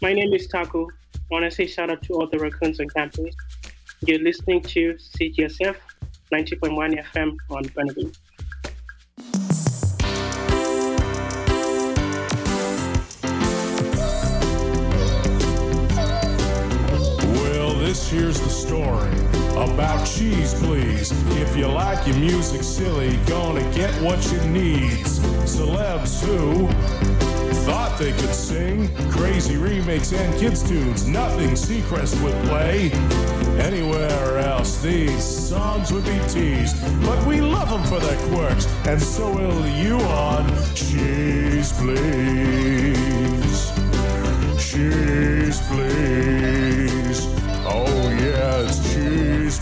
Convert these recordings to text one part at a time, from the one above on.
My name is Taco. I want to say shout out to all the raccoons on campus. You're listening to CGSF 90.1 FM on Burnaby. Well, this here's the story about Cheese Please. If you like your music silly, gonna get what you need. Celebs who thought they could sing crazy remakes and kids tunes, nothing Seacrest would play. Anywhere else these songs would be teased, but we love them for their quirks, and so will you on Cheese Please. Cheese Please. Oh yeah, it's Cheese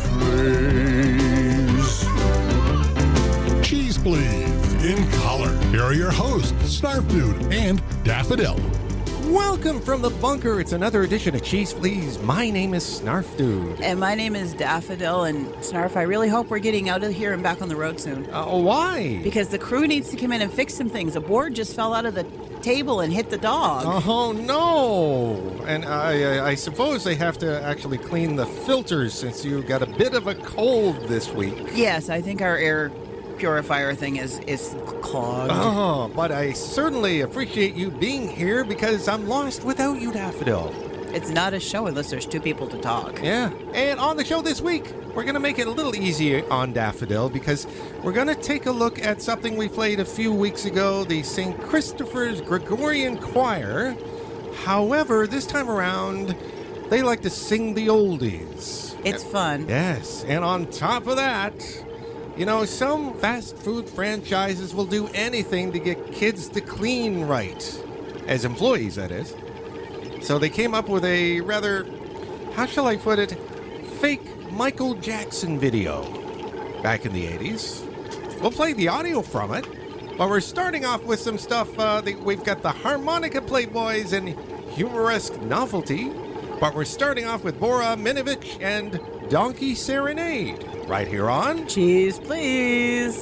Please. Cheese Please, in color. Here are your hosts, Snarf Dude and Daffodil. Welcome from the bunker. It's another edition of Cheese Please. My name is Snarf Dude. And my name is Daffodil. And Snarf, I really hope we're getting out of here and back on the road soon. Why? Because the crew needs to come in and fix some things. A board just fell out of the table and hit the dog. Oh, no. And I suppose they have to actually clean the filters since you got a bit of a cold this week. Yes, I think our air purifier thing is clogged. Oh, but I certainly appreciate you being here because I'm lost without you, Daffodil. It's not a show unless there's two people to talk. Yeah, and on the show this week, we're going to make it a little easier on Daffodil because we're going to take a look at something we played a few weeks ago, the St. Christopher's Gregorian Choir. However, this time around, they like to sing the oldies. It's fun. Yes, and on top of that, you know, some fast food franchises will do anything to get kids to clean right. As employees, that is. So they came up with a rather, how shall I put it, fake Michael Jackson video back in the 80s. We'll play the audio from it, but we're starting off with some stuff. We've got the Harmonica Playboys and Humoresque Novelty, but we're starting off with Bora Minovich and Donkey Serenade. Right here on Cheese Please.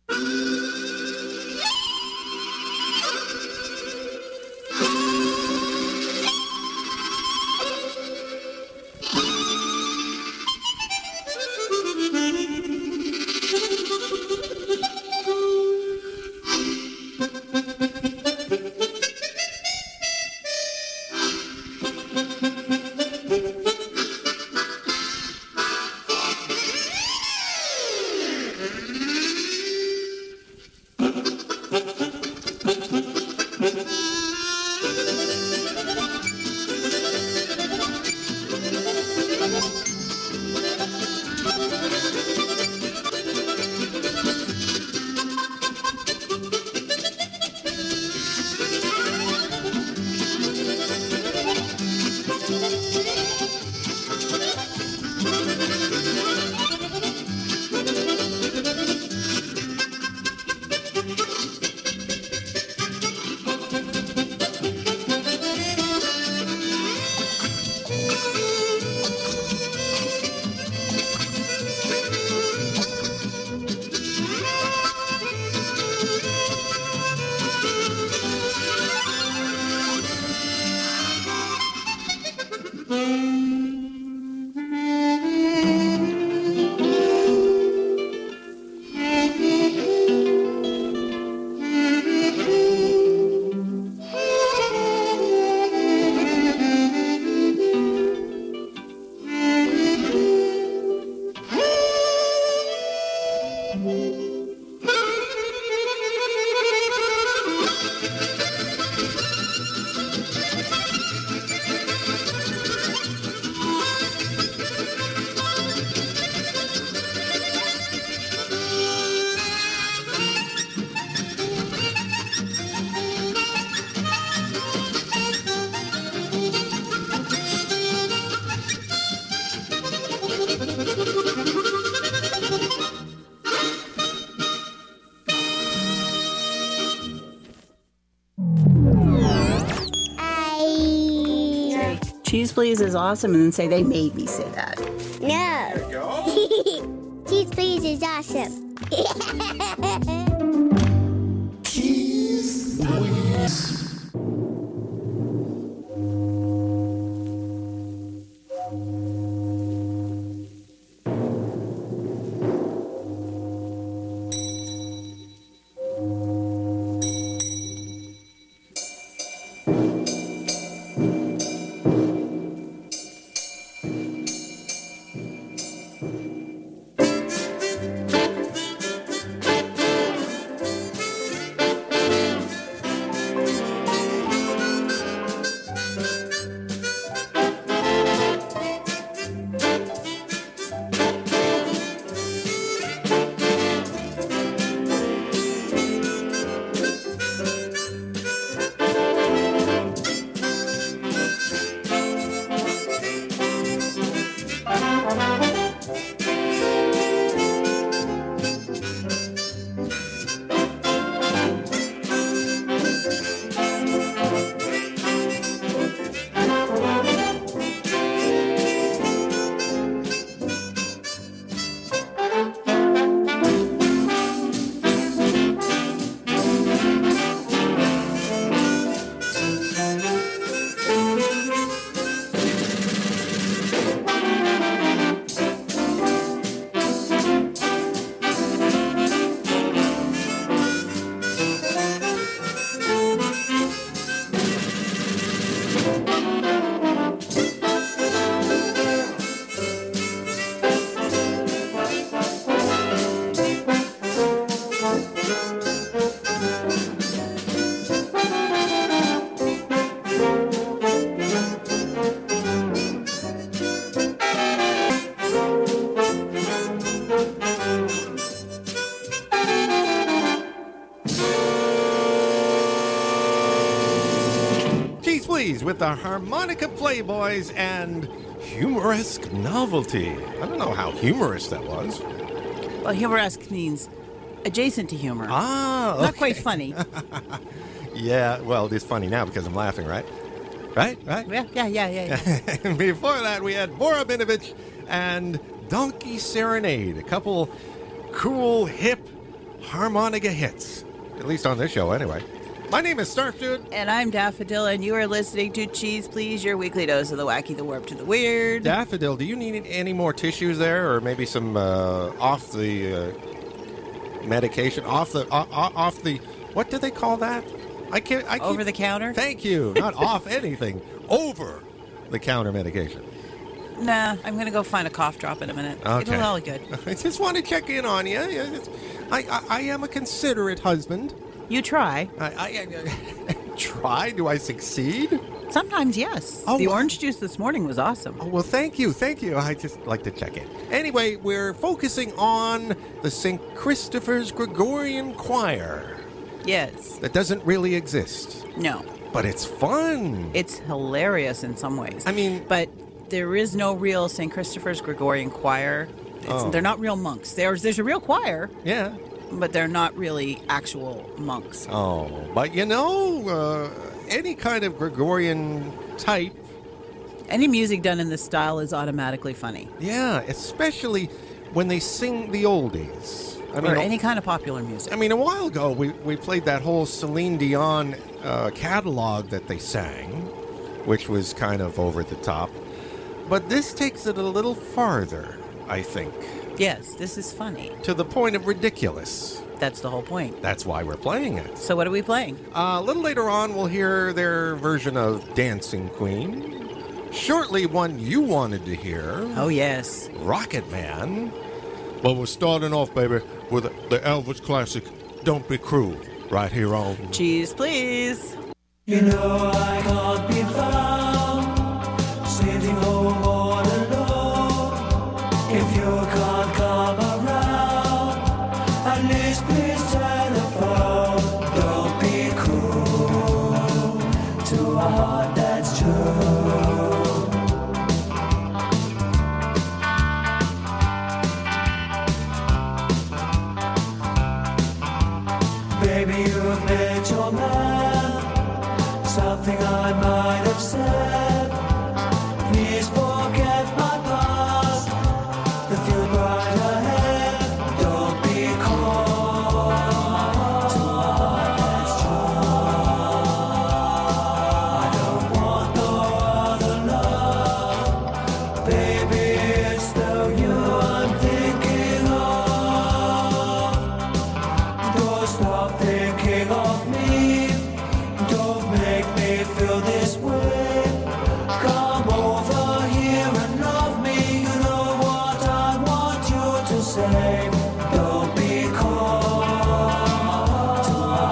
Cheese Please is awesome, and then say they made me say that. No. There you go. Cheese Please is awesome. Cheese Please. with the Harmonica Playboys and Humoresque Novelty. I don't know how humorous that was. Well, humoresque means adjacent to humor. Ah, Not quite funny. Yeah, well, it's funny now because I'm laughing, right? Right? Yeah. And before that, we had Bora Binovich and Donkey Serenade, a couple cool, hip harmonica hits. At least on this show, anyway. My name is Snarf Dude. And I'm Daffodil, and you are listening to Cheese Please, your weekly dose of the wacky, the warped, and the weird. Daffodil, do you need any more tissues there, or maybe some off the medication, off the what do they call that? Over the counter? Thank you. Not off anything. Over the counter medication. Nah, I'm going to go find a cough drop in a minute. Okay. It'll all good. I just want to check in on you. I am a considerate husband. You try. I try? Do I succeed? Sometimes, yes. Oh, the orange juice this morning was awesome. Oh, well, thank you. I just like to check in. Anyway, we're focusing on the St. Christopher's Gregorian Choir. Yes. That doesn't really exist. No. But it's fun. It's hilarious in some ways. I mean... But there is no real St. Christopher's Gregorian Choir. They're not real monks. There's a real choir. Yeah. But they're not really actual monks. Oh, but any kind of Gregorian type. Any music done in this style is automatically funny. Yeah, especially when they sing the oldies. Or any kind of popular music. I mean, a while ago, we played that whole Celine Dion catalog that they sang, which was kind of over the top. But this takes it a little farther, I think. Yes, this is funny. To the point of ridiculous. That's the whole point. That's why we're playing it. So what are we playing? A little later on, we'll hear their version of Dancing Queen. Shortly, one you wanted to hear. Oh, yes. Rocket Man. But we're starting off, baby, with the Elvis classic, Don't Be Cruel, right here on Cheese Please. You know I can't be found sitting home all alone. If you can't come around, at least please telephone. Don't be cruel to a heart that's true. Baby, you've met your man. Something I might have said. Please forget my past. The future right ahead. Don't be cold to a heart that's true. I don't want no other love. Baby, it's still you I'm thinking of. Don't stop thinking of me. Don't make me feel this way. Come over here and love me. You know what I want you to say. Don't be cold to my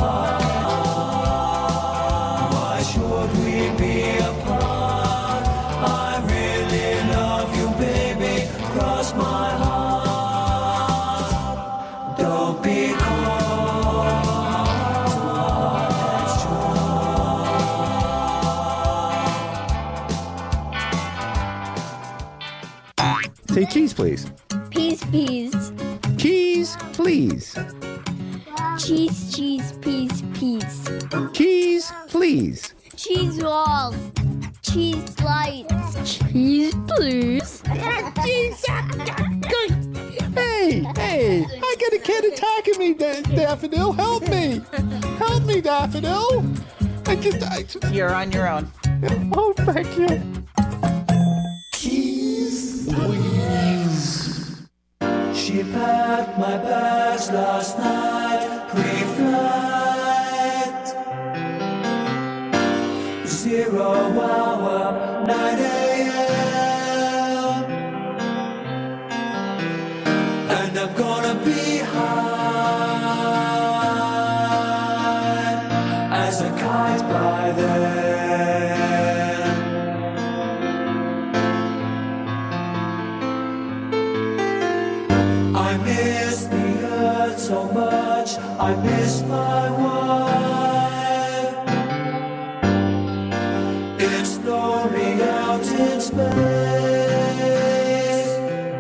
heart. Why should we be apart? I really love you, baby. Cross my heart. Don't be cold. Say cheese, please. Peas, peas. Cheese, please. Cheese, cheese, peas, peas. Cheese, please. Cheese walls. Cheese lights. Cheese, please. Hey, I got a kid attacking me, Daffodil. Help me. Help me, Daffodil. I just... You're on your own. Oh, thank you. She packed my bags last night, pre-flight. 0 hour, 9 a.m. And I'm gonna be high as a kite by then. I miss the earth so much, I miss my wife. It's in space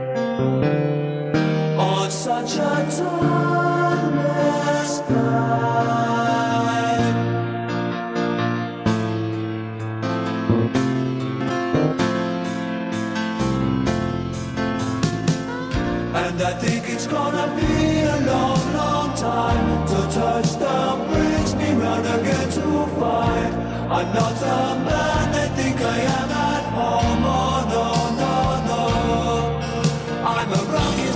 on such a timeless flight. And I think it's gonna be a long, long time till touchdown brings me round again to find I'm not the man they think I am at home. Oh no, no, no, I'm a rocket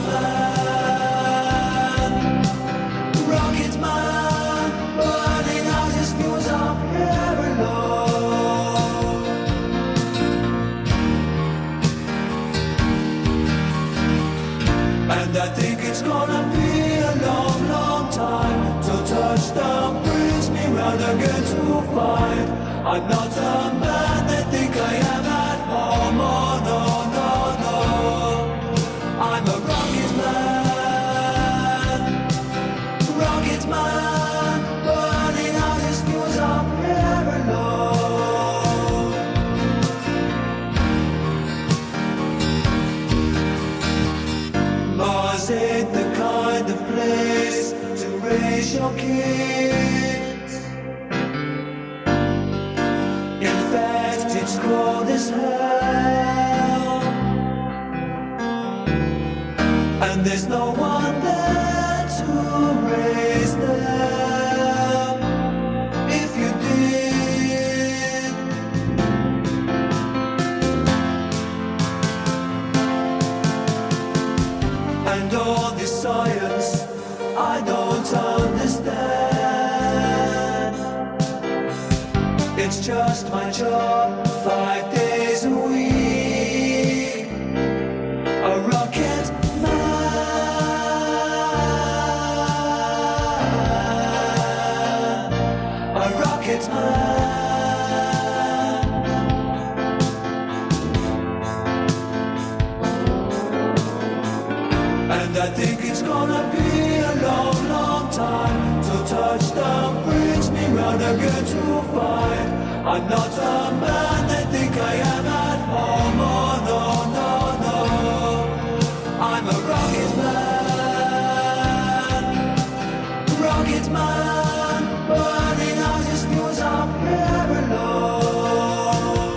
man, burning out his fuse up here alone. And I think it's gonna be a long, long time till touchdown brings me round again to find I'm not the man they think I am at home. Oh no, no, no, I'm a rocket man, burning out his fuse up here alone. Mars ain't the kind of place to raise your kids. In fact, it's cold as hell, and there's no one there to raise them. If you did, and all this science I don't understand. It's just my job, 5 days a week. A rocket man, a rocket man. And I think it's gonna be a long, long time till touchdown brings me round again to find I'm not the man they think I am at home. Oh no, no, no, I'm a rocket man, burning out his fuse up here alone.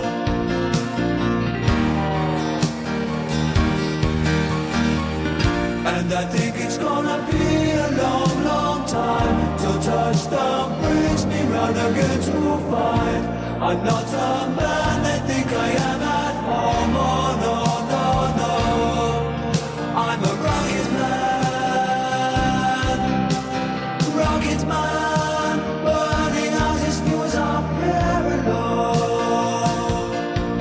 And I think it's gonna be a long, long time till touchdown brings me round again to find I'm not the man they think I am at home. Oh no, no, no, I'm a rocket man, burning out his fuse up here alone.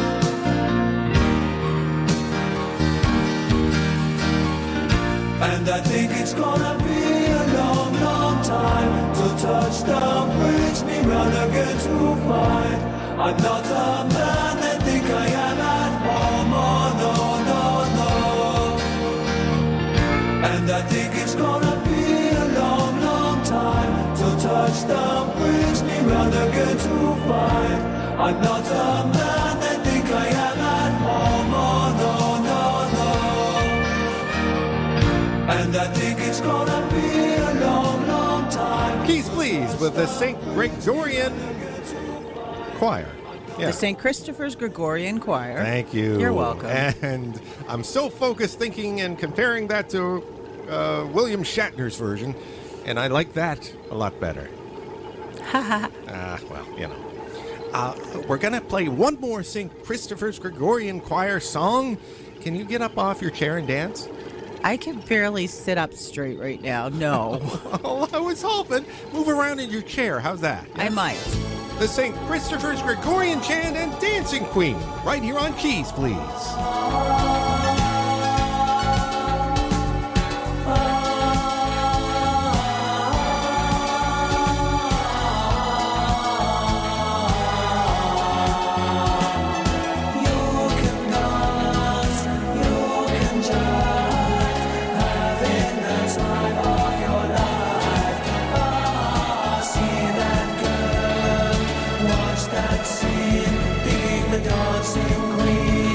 And I think it's gonna be a long, long time till touchdown brings me round again to find I'm not the man they think I am at home. Oh no, no, no. And I think it's gonna be a long, long time till touchdown brings me round again to find I'm not the man they think I am at home. Oh no, no, no. And I think it's gonna be a long, long time. Keys, please, with the St. Gregorian Choir. Yeah. The St. Christopher's Gregorian Choir. Thank you. You're welcome. And I'm so focused thinking and comparing that to William Shatner's version, and I like that a lot better. Well, you know. We're going to play one more St. Christopher's Gregorian Choir song. Can you get up off your chair and dance? I can barely sit up straight right now. No. Well, I was hoping. Move around in your chair. How's that? I might. The St. Christopher's Gregorian Chant and Dancing Queen, right here on Keys, please. Dancing queen.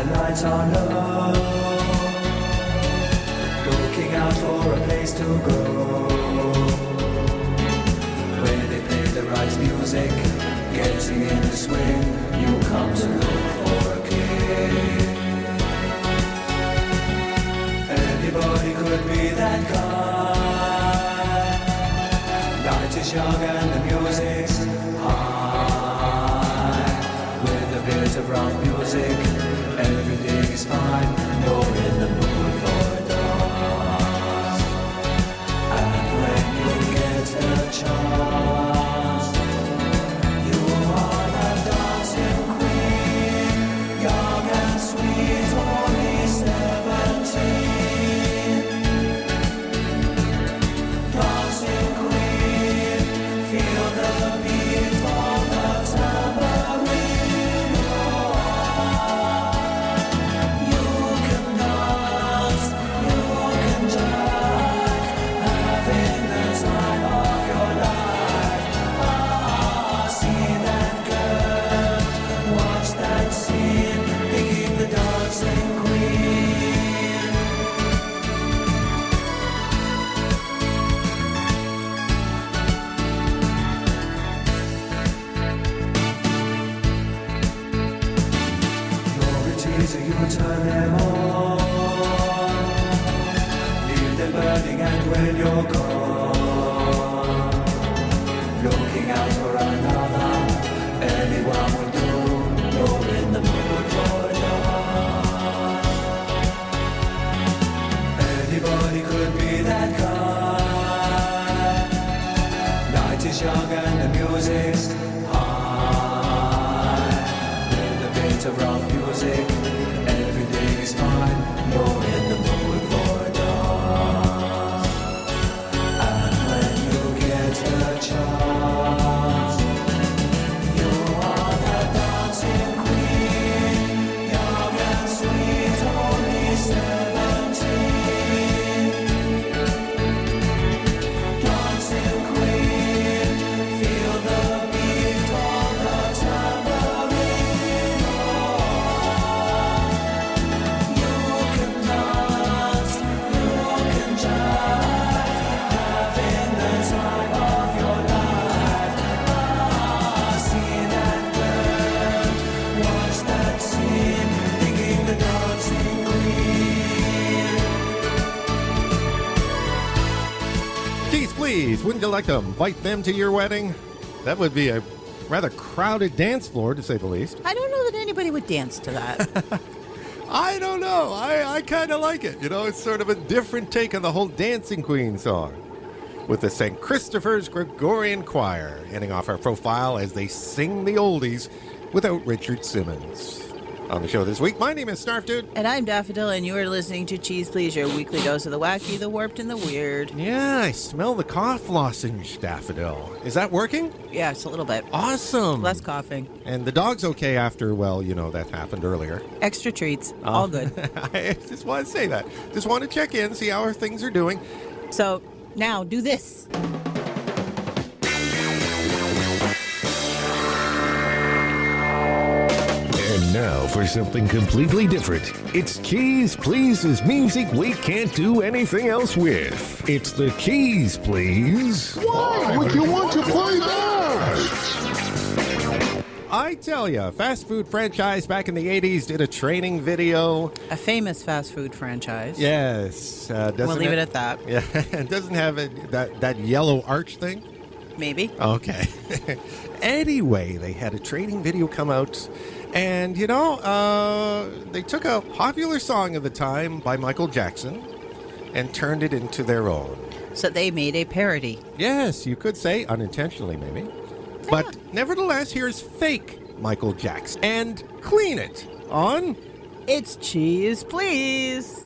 the lights are low, looking out for a place to go, where they play the right music, getting in the swing. You come to look for a king. Anybody could be that guy. Night is young and the music's high. With a bit of rock music, everything is fine. You're in the mood for a dance. And when you get a chance, you are the dancing queen, young and sweet, only 17. Dancing queen, feel the beat of the tambourine. You can dance, you can jive, having the time of your life. See that girl, watch that scene, picking the dancing queen. Novelties, you turn them on, leave them burning, and when you're gone, looking out for another, anyone will do. You're in the mood for a dance. Anybody could be that guy. Night is young and the music's high. With a bit of rough music, everything is fine. You're in the mood for a dance. And when you get a chance, you are the dancing queen, young and sweet, only 17. Dancing queen, feel the beat of the tambourine. You can dance, you can jive, having the time of your life. See that girl, watch that scene, thinking the dancing queen. Keith, please, wouldn't you like to invite them to your wedding? That would be a rather crowded dance floor, to say the least. I don't know that anybody would dance to that. I don't know. I kind of like it. You know, it's sort of a different take on the whole Dancing Queen song. With the St. Christopher's Gregorian Choir ending off our profile as they sing the oldies without Richard Simmons. On the show this week, my name is Snarf Dude. And I'm Daffodil, and you are listening to Cheese Please, your weekly dose of the wacky, the warped, and the weird. Yeah, I smell the cough lozenge, Daffodil. Is that working? Yes, a little bit. Awesome. Less coughing. And the dog's okay after, well, you know, that happened earlier. Extra treats. All good. I just want to say that. Just want to check in, see how things are doing. So, now, do this. And now for something completely different. It's Keys Please's music we can't do anything else with. It's the Keys Please. Why would you want to play that? I tell you, a fast food franchise back in the 80s did a training video. A famous fast food franchise. Yes. We'll leave it at that. Yeah, it doesn't have that yellow arch thing. Maybe. Okay. Anyway, they had a training video come out, and, you know, they took a popular song of the time by Michael Jackson and turned it into their own. So they made a parody. Yes, you could say, unintentionally maybe. Yeah. But nevertheless, here's fake Michael Jackson and Clean It on It's Cheese Please.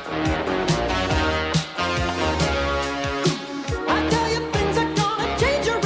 I tell you things are gonna change your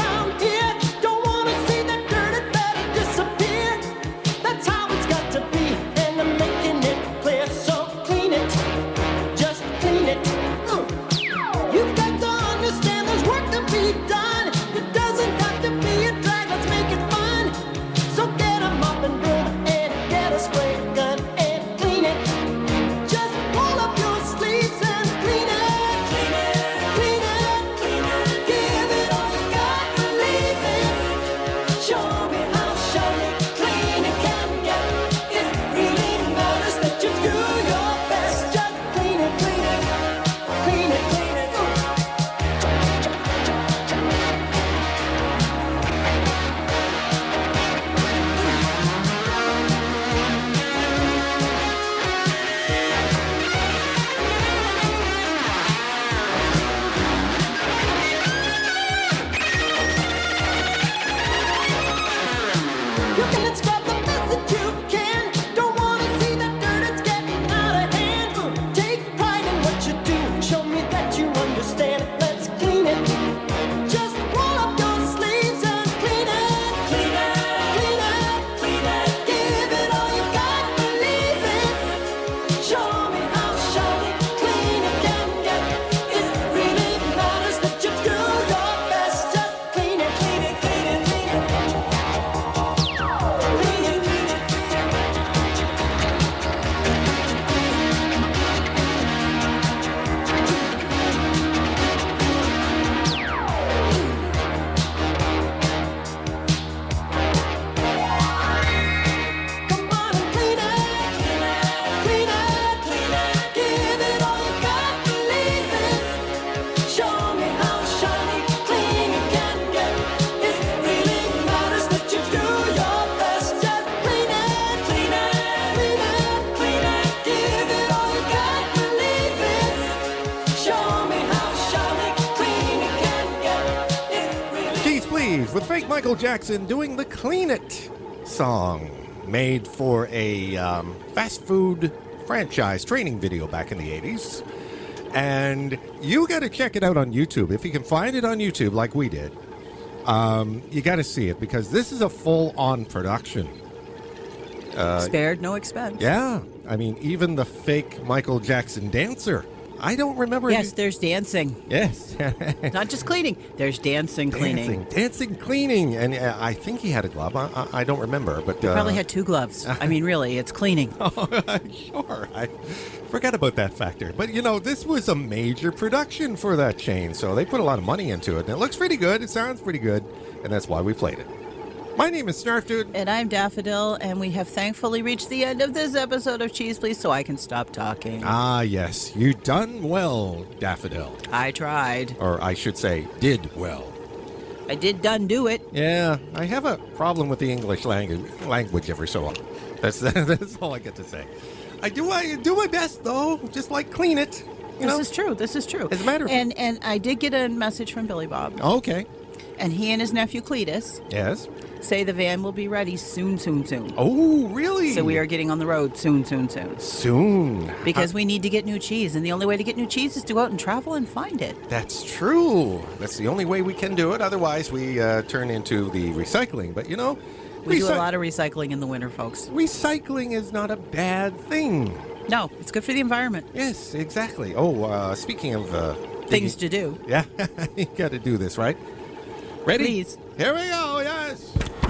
Please with fake Michael Jackson doing the Clean It song, made for a fast food franchise training video back in the 80s. And you got to check it out on YouTube. If you can find it on YouTube like we did, you got to see it, because this is a full-on production. Spared no expense. Yeah. I mean, even the fake Michael Jackson dancer. I don't remember. Yes, there's dancing. Yes. Not just cleaning. There's dancing, cleaning. Dancing, cleaning. And I think he had a glove. I don't remember. But he probably had 2 gloves. I mean, really, it's cleaning. Oh, sure. I forgot about that factor. But, this was a major production for that chain. So they put a lot of money into it. And it looks pretty good. It sounds pretty good. And that's why we played it. My name is Snarf Dude. And I'm Daffodil, and we have thankfully reached the end of this episode of Cheese Please, so I can stop talking. Ah, yes. You done well, Daffodil. I tried. Or I should say, did well. I did done do it. Yeah, I have a problem with the English language every so often. That's all I get to say. I do my best, though. Just like clean it. This is true. As a matter of fact. And I did get a message from Billy Bob. Okay. And he and his nephew Cletus. Yes. Say the van will be ready soon. Oh, really? So we are getting on the road soon. Soon. Because we need to get new cheese, and the only way to get new cheese is to go out and travel and find it. That's true. That's the only way we can do it. Otherwise, we turn into the recycling. But, we do a lot of recycling in the winter, folks. Recycling is not a bad thing. No, it's good for the environment. Yes, exactly. Oh, speaking of... things to do. Yeah, you got to do this, right? Ready? Please. Here we go, yes.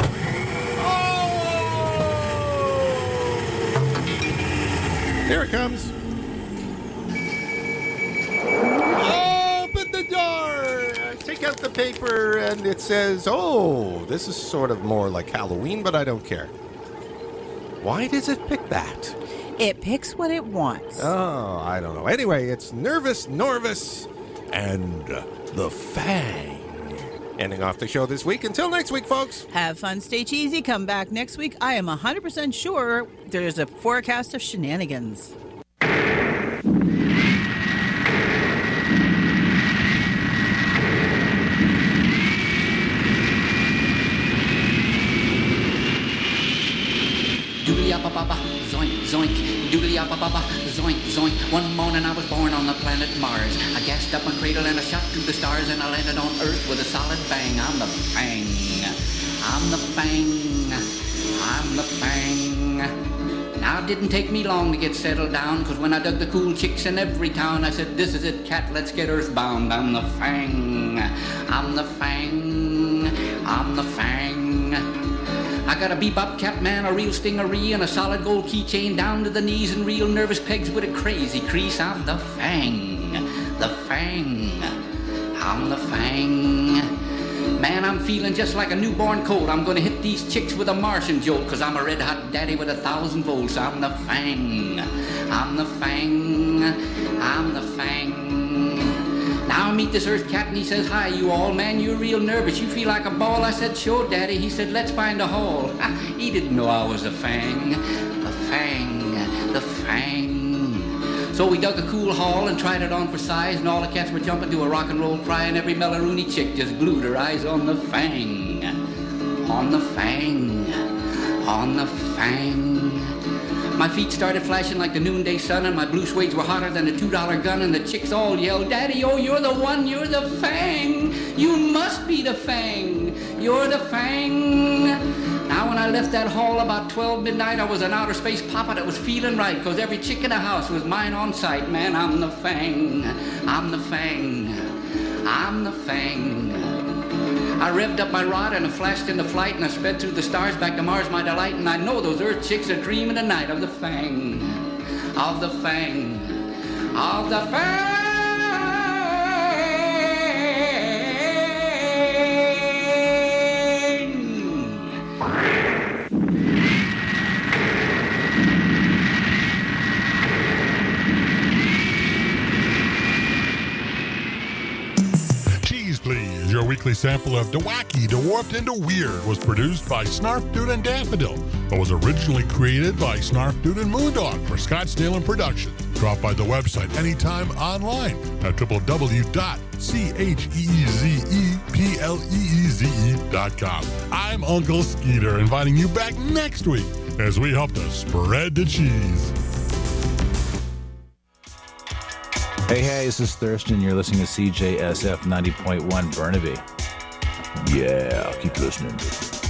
Here it comes. Open the door. Take out the paper, and it says, oh, this is sort of more like Halloween, but I don't care. Why does it pick that? It picks what it wants. Oh, I don't know. Anyway, it's Nervous Norvis and the Fang. Ending off the show this week. Until next week, folks. Have fun, stay cheesy. Come back next week. I am 100% sure there's a forecast of shenanigans. Doodly-yapa-baba, zoink, zoink. Doodly-yapa-baba, zoink, zoink. One morning I was born on the planet Mars. I gassed up my cradle and I shot through the stars, and I landed on Earth with a solid bang. I'm the Fang. I'm the Fang. I'm the Fang. Now it didn't take me long to get settled down, 'cause when I dug the cool chicks in every town, I said, this is it, cat, let's get earthbound. I'm the Fang. I'm the Fang. I'm the Fang. I got a bebop cap man, a real stingaree, and a solid gold keychain down to the knees, and real nervous pegs with a crazy crease. I'm the Fang. The Fang. I'm the Fang. Man, I'm feeling just like a newborn colt. I'm gonna hit these chicks with a Martian jolt, 'cause I'm a red-hot daddy with 1,000 volts. I'm the Fang. I'm the Fang. I'm the Fang. Now I meet this Earth cat and he says, hi, you all. Man, you're real nervous. You feel like a ball. I said, sure, Daddy. He said, let's find a hole. He didn't know I was a Fang. The Fang. The Fang. So we dug a cool hole and tried it on for size, and all the cats were jumping to a rock and roll cry, and every Melaruni chick just glued her eyes on the Fang. On the Fang. On the Fang. My feet started flashing like the noonday sun, and my blue suedes were hotter than a $2 gun, and the chicks all yelled, Daddy, oh, you're the one, you're the Fang. You must be the Fang. You're the Fang. Now when I left that hall about 12 midnight, I was an outer space papa that was feeling right, 'cause every chick in the house was mine on sight. Man, I'm the Fang. I'm the Fang. I'm the Fang. I revved up my rod and I flashed into flight, and I sped through the stars back to Mars, my delight, and I know those Earth chicks are dreaming tonight of the Fang. Of the Fang. Of the Fang. Cheese Please, your weekly sample of DeWacky, DeWarped into Weird was produced by Snarf Dude and Daffodil, but was originally created by Snarf Dude and Moondog for Scottsdale and Production. Drop by the website anytime online at www.CHEEZEPLEEZE.com. I'm Uncle Skeeter, inviting you back next week as we help to spread the cheese. Hey, this is Thurston. You're listening to CJSF 90.1 Burnaby. Yeah, keep listening.